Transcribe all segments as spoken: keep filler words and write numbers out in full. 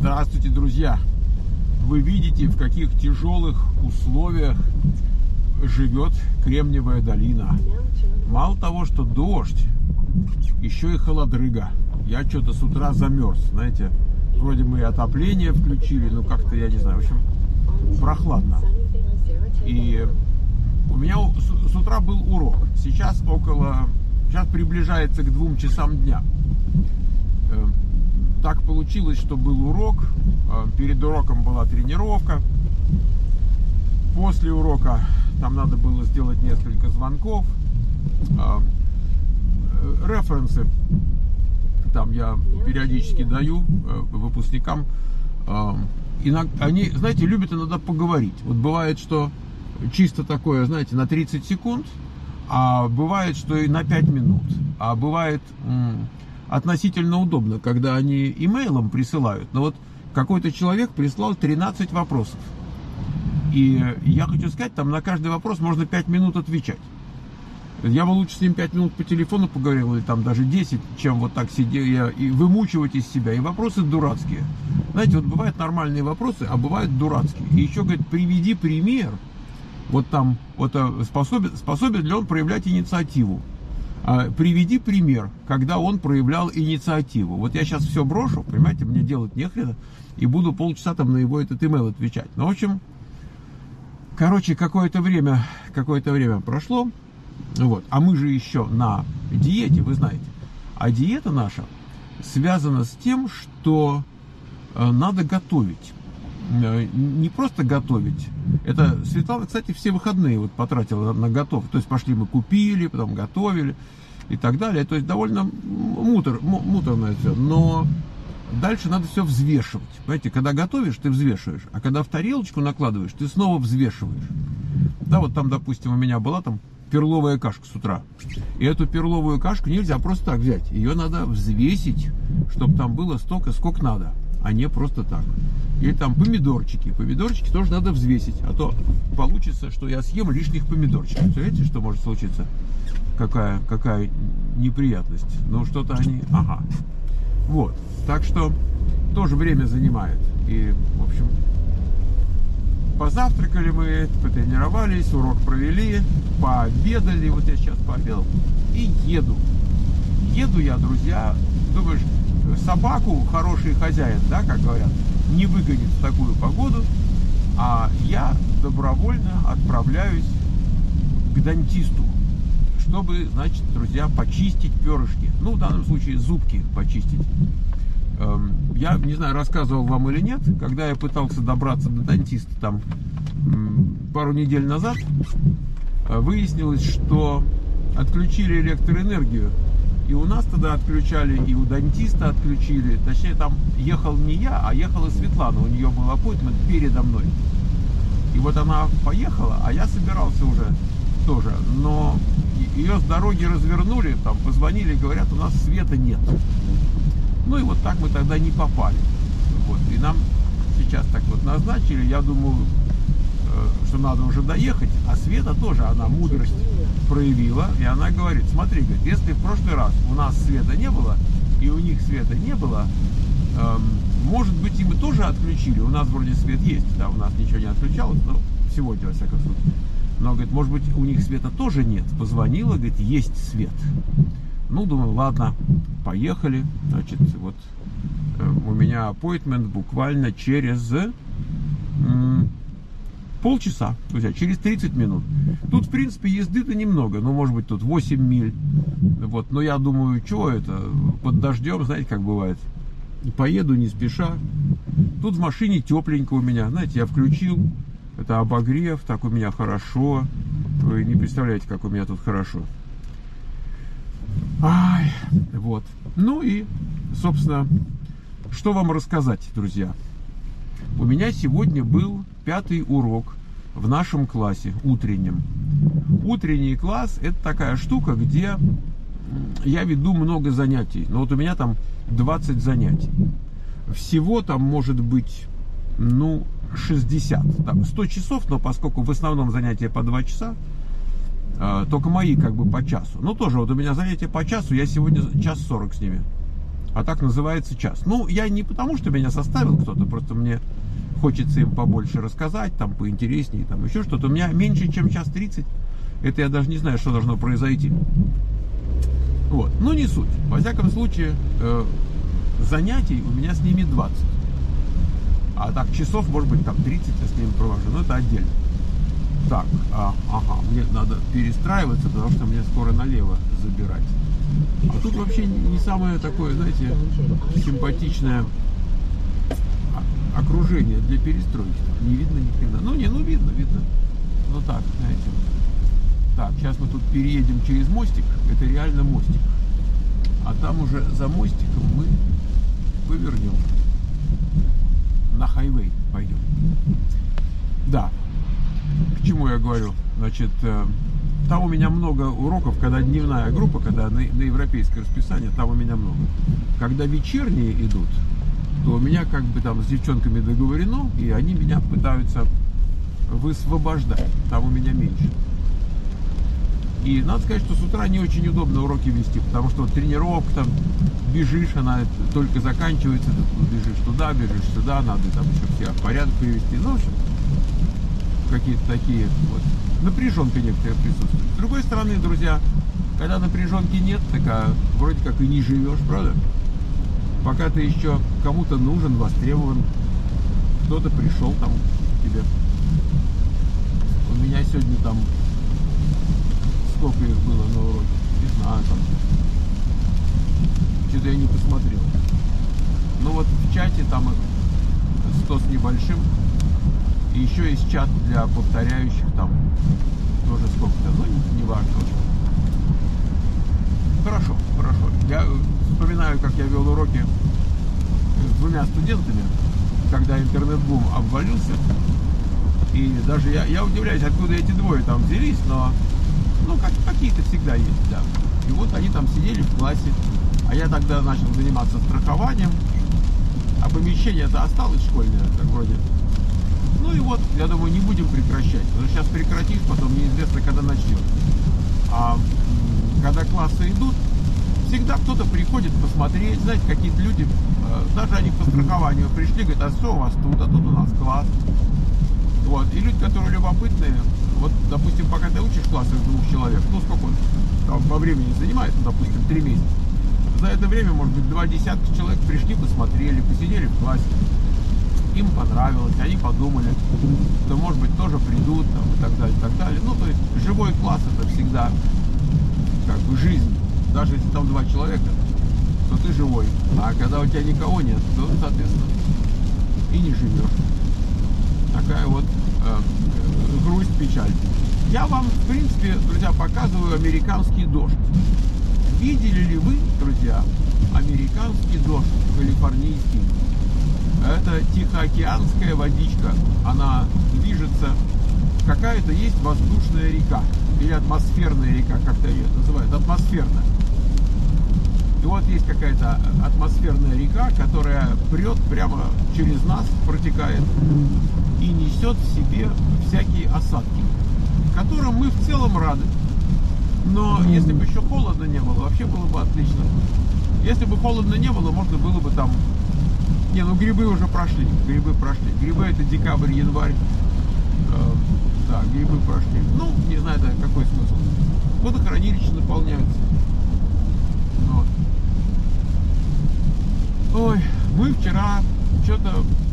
Здравствуйте, друзья! Вы видите, в каких тяжелых условиях живет Кремниевая долина. Мало того, что дождь, еще и холодрыга. Я что-то с утра замерз, знаете. Вроде мы и отопление включили, но как-то, я не знаю, в общем, прохладно. И у меня с утра был урок. Сейчас около... Сейчас приближается к двум часам дня. Так получилось, что был урок. Перед уроком была тренировка. После урока там надо было сделать несколько звонков. Референсы там я периодически даю выпускникам. Иногда, они, знаете, любят иногда поговорить. Вот бывает, что чисто такое, знаете, на тридцать секунд, а бывает, что и на пять минут. А бывает м, относительно удобно, когда они имейлом присылают. Но вот какой-то человек прислал тринадцать вопросов. И я хочу сказать, там на каждый вопрос можно пять минут отвечать. Я бы лучше с ним пять минут по телефону поговорил, или там даже десять, чем вот так сидя и вымучивать из себя. И вопросы дурацкие. Знаете, вот бывают нормальные вопросы, а бывают дурацкие. И еще, говорит, приведи пример. Вот там, вот способен, способен ли он проявлять инициативу. А, приведи пример, когда он проявлял инициативу. Вот я сейчас все брошу, понимаете, мне делать нехрена, и буду полчаса там на его этот имейл отвечать. Ну, в общем, короче, какое-то время, какое-то время прошло. Вот. А мы же еще на диете, вы знаете. А диета наша связана с тем, что э, надо готовить. Э, не просто готовить. Это Светлана, кстати, все выходные вот потратила на, на готов. То есть пошли мы купили, потом готовили и так далее. То есть довольно мутор, муторное все. Но дальше надо все взвешивать. Понимаете, когда готовишь, ты взвешиваешь. А когда в тарелочку накладываешь, ты снова взвешиваешь. Да, вот там, допустим, у меня была там перловая кашка с утра. И эту перловую кашку нельзя просто так взять. Ее надо взвесить, чтобы там было столько, сколько надо, а не просто так. Или там помидорчики. Помидорчики тоже надо взвесить, а то получится, что я съем лишних помидорчиков. Представляете, что может случиться? Какая, какая неприятность. Ну, что-то они... Ага. Вот. Так что тоже время занимает. И, в общем... Позавтракали мы, потренировались, урок провели, пообедали, вот я сейчас пообедал, и еду. Еду я, друзья, думаешь, собаку хороший хозяин, да, как говорят, не выгонит в такую погоду, а я добровольно отправляюсь к дантисту, чтобы, значит, друзья, почистить перышки, ну, в данном случае зубки почистить. Я не знаю, рассказывал вам или нет, когда я пытался добраться до дантиста там пару недель назад, выяснилось, что отключили электроэнергию. И у нас тогда отключали, и у дантиста отключили. Точнее, там ехал не я, а ехала Светлана. У нее был аппоинтмент передо мной. И вот она поехала, а я собирался уже тоже. Но ее с дороги развернули, там позвонили, говорят, у нас света нет. Ну и вот так мы тогда не попали. Вот. И нам сейчас так вот назначили. Я думаю, что надо уже доехать. А Света тоже, она мудрость проявила. И она говорит, смотри, говорит, если в прошлый раз у нас света не было, и у них света не было, эм, может быть, и мы тоже отключили. У нас вроде свет есть, да, у нас ничего не отключалось, но сегодня, во всяком случае. Но, говорит, может быть, у них света тоже нет. Позвонила, говорит, есть свет. Ну, думаю, ладно, поехали. Значит, вот э, у меня аппоинтмент буквально через э, полчаса, друзья, через тридцать минут. Тут, в принципе, езды-то немного, ну, может быть, тут восемь миль. Вот, но я думаю, что это, под дождем, знаете, как бывает. Поеду не спеша. Тут в машине тепленько у меня, знаете, я включил, это обогрев, так у меня хорошо. Вы не представляете, как у меня тут хорошо. Ай, вот. Ну и, собственно, что вам рассказать, друзья? У меня сегодня был пятый урок в нашем классе, утреннем. Утренний класс – это такая штука, где я веду много занятий. Но вот у меня там двадцать занятий. Всего там может быть, ну, шестьдесят. Там сто часов, но поскольку в основном занятия по два часа, только мои как бы по часу. Ну, тоже вот у меня занятия по часу, я сегодня час сорок с ними. а так называется час. Ну, я не потому, что меня составил кто-то, просто мне хочется им побольше рассказать, там, поинтереснее, там, еще что-то. У меня меньше, чем час тридцать. Это я даже не знаю, что должно произойти. Вот, но не суть. Во всяком случае, э, занятий у меня с ними двадцать. А так, часов, может быть, там тридцать я с ними провожу, но это отдельно. Так, а, ага, мне надо перестраиваться, потому что мне скоро налево забирать. А тут вообще не самое такое, знаете, симпатичное окружение для перестройки. Не видно ни хрена. Ну, не, ну видно, видно. Ну так, знаете. Так, сейчас мы тут переедем через мостик. Это реально мостик. А там уже за мостиком мы повернем. На хайвей пойдем. Да. К чему я говорю? Значит, там у меня много уроков, когда дневная группа, когда на, на европейское расписание, там у меня много. Когда вечерние идут, то у меня как бы там с девчонками договорено, и они меня пытаются высвобождать. Там у меня меньше. И надо сказать, что с утра не очень удобно уроки вести, потому что вот тренировка, там бежишь, она только заканчивается, бежишь туда, бежишь сюда, надо там еще всех в порядок привести. Ну, в общем, какие-то такие вот напряженка некоторая присутствует. С другой стороны, друзья, когда напряженки нет, так а вроде как и не живешь, правда? Пока ты еще кому-то нужен, востребован, кто-то пришел там к тебе. У меня сегодня там сколько их было на уроке? Не знаю, там. Что-то я не посмотрел. Ну вот в чате там их сто с небольшим. И еще есть чат для повторяющих, там тоже сколько-то, ну не, не важно. Хорошо, хорошо. Я вспоминаю, как я вел уроки с двумя студентами, когда интернет-бум обвалился. И даже я, я удивляюсь, откуда эти двое там взялись, но ну как, какие-то всегда есть, да. И вот они там сидели в классе, а я тогда начал заниматься страхованием, а помещение-то осталось школьное, так вроде. Ну и вот, я думаю, не будем прекращать. Потому что сейчас прекратишь, потом неизвестно, когда начнет. А когда классы идут, всегда кто-то приходит посмотреть, знаете, какие-то люди, даже они по страхованию пришли, говорят, а что у вас тут, а тут у нас класс. Вот, и люди, которые любопытные, вот, допустим, пока ты учишь класс из двух человек, ну, сколько он там во времени занимает, ну, допустим, три месяца, за это время, может быть, два десятка человек пришли, посмотрели, посидели в классе. Им понравилось, они подумали, что, может быть, тоже придут, там, и так далее, и так далее. Ну, то есть, живой класс — это всегда, как бы, жизнь. Даже если там два человека, то ты живой. А когда у тебя никого нет, то, соответственно, и не живешь. Такая вот э, грусть, печаль. Я вам, в принципе, друзья, показываю американский дождь. Видели ли вы, друзья, американский дождь калифорнийский? Это тихоокеанская водичка. Она движется. Какая-то есть воздушная река. Или атмосферная река, как-то ее называют. Атмосферная. И вот есть какая-то атмосферная река, которая прет прямо через нас, протекает. И несет в себе всякие осадки, которым мы в целом рады. Но если бы еще холодно не было, вообще было бы отлично. Если бы холодно не было, можно было бы там... Не, ну грибы уже прошли, грибы прошли. Грибы — это декабрь, январь. Э, да, грибы прошли. Ну, не знаю, да, какой смысл. Водохранилища наполняются. Вот. Ой, мы вчера что-то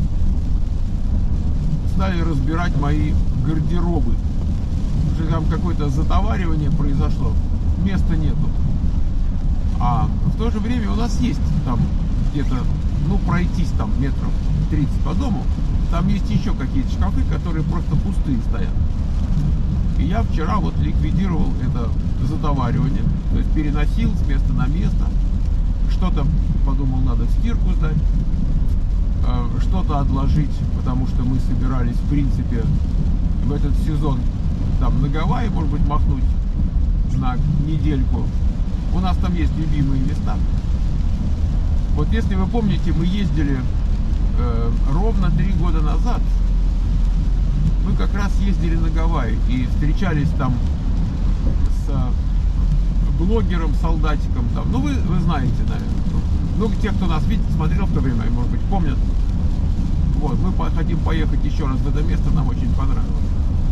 стали разбирать мои гардеробы. Уже там какое-то затоваривание произошло. Места нету. А в то же время у нас есть там где-то, ну, пройтись там метров тридцать по дому, там есть еще какие-то шкафы, которые просто пустые стоят. И я вчера вот ликвидировал это затоваривание, то есть переносил с места на место. Что-то, подумал, надо в стирку сдать, что-то отложить, потому что мы собирались, в принципе, в этот сезон там на Гавайи, может быть, махнуть на недельку. У нас там есть любимые места. Вот если вы помните, мы ездили э, ровно три года назад. Мы как раз ездили на Гавайи и встречались там с блогером, солдатиком там. Ну, вы, вы знаете, наверное. Ну, те, кто нас видит, смотрел в то время, может быть, помнят. Вот, мы хотим поехать еще раз в это место, нам очень понравилось.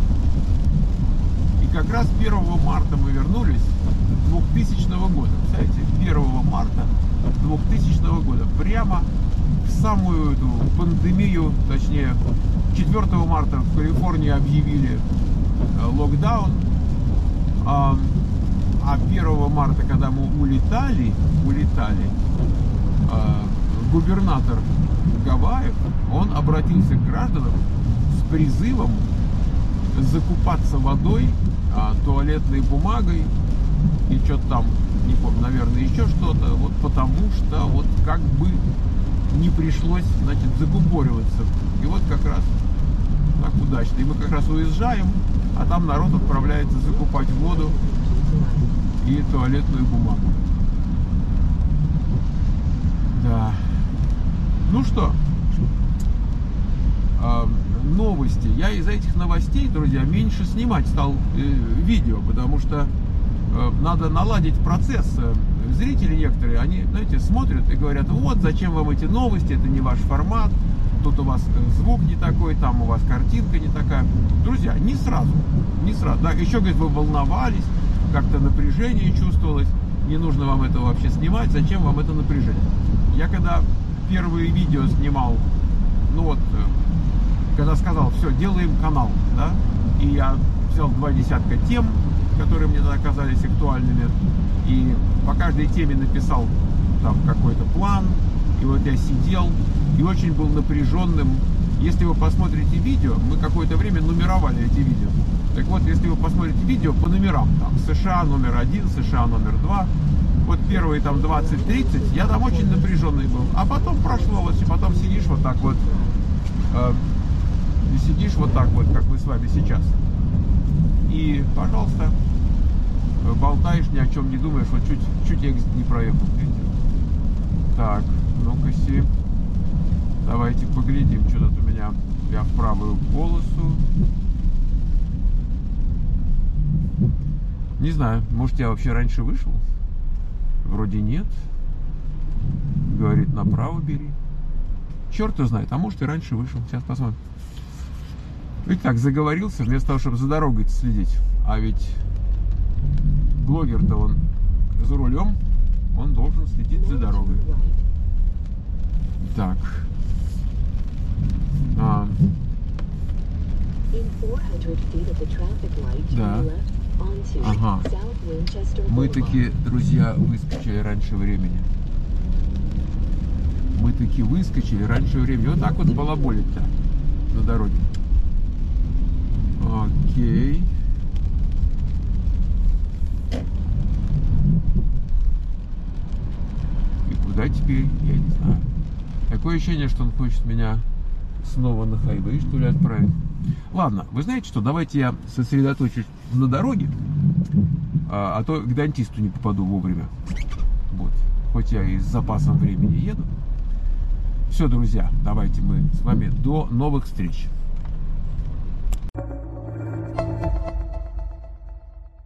И как раз первого марта мы вернулись двухтысячного года. Представляете, первого марта двухтысячного года. Прямо в самую эту пандемию, точнее, четвёртого марта в Калифорнии объявили локдаун. А, а первого марта, когда мы улетали, улетали, губернатор Гавайев, он обратился к гражданам с призывом закупаться водой, туалетной бумагой и что-то там, не помню, наверное, еще что-то, вот потому что вот как бы не пришлось, значит, закупориваться. И вот как раз так удачно. И мы как раз уезжаем, а там народ отправляется закупать воду и туалетную бумагу. Да. Ну что, э, новости. Я из этих новостей, друзья, меньше снимать стал э, видео, потому что э, надо наладить процесс. Зрители некоторые, они, знаете, смотрят и говорят: вот, зачем вам эти новости, это не ваш формат, тут у вас звук не такой, там у вас картинка не такая. Друзья, не сразу, не сразу. Да, еще, говорит, вы волновались, как-то напряжение чувствовалось, не нужно вам это вообще снимать, зачем вам это напряжение? Я когда первые видео снимал, ну вот, когда сказал, все, делаем канал, да, и я взял два десятка тем, которые мне тогда оказались актуальными, и по каждой теме написал там какой-то план, и вот я сидел и очень был напряженным. Если вы посмотрите видео, мы какое-то время нумеровали эти видео. Так вот, если вы посмотрите видео по номерам, там, США номер один, США номер два, вот первые там двадцать-тридцать, я там очень напряженный был. А потом прошло, вот, потом сидишь вот так вот, э, сидишь вот так вот, как мы с вами сейчас. И, пожалуйста, болтаешь, ни о чем не думаешь, вот чуть, чуть я не проехал. Видите? Так, ну-ка, си. Давайте поглядим, что тут у меня. Я в правую полосу. Не знаю, может, я вообще раньше вышел? Вроде нет. Говорит, направо бери. Черт его знает, а может и раньше вышел. Сейчас посмотрим. Итак, заговорился, вместо того, чтобы за дорогой следить. А ведь блогер-то он за рулем, он должен следить за дорогой. Так. А. Да. Ага. Мы таки, друзья, выскочили раньше времени. Мы таки выскочили раньше времени. Вот так вот балаболить-то на дороге. Окей. И куда теперь? Я не знаю. Такое ощущение, что он хочет меня снова на хайвей, что ли, отправить. Ладно, вы знаете что? Давайте я сосредоточусь на дороге, а, а то к дантисту не попаду вовремя. Вот. Хоть я и с запасом времени еду. Все, друзья, давайте мы с вами до новых встреч.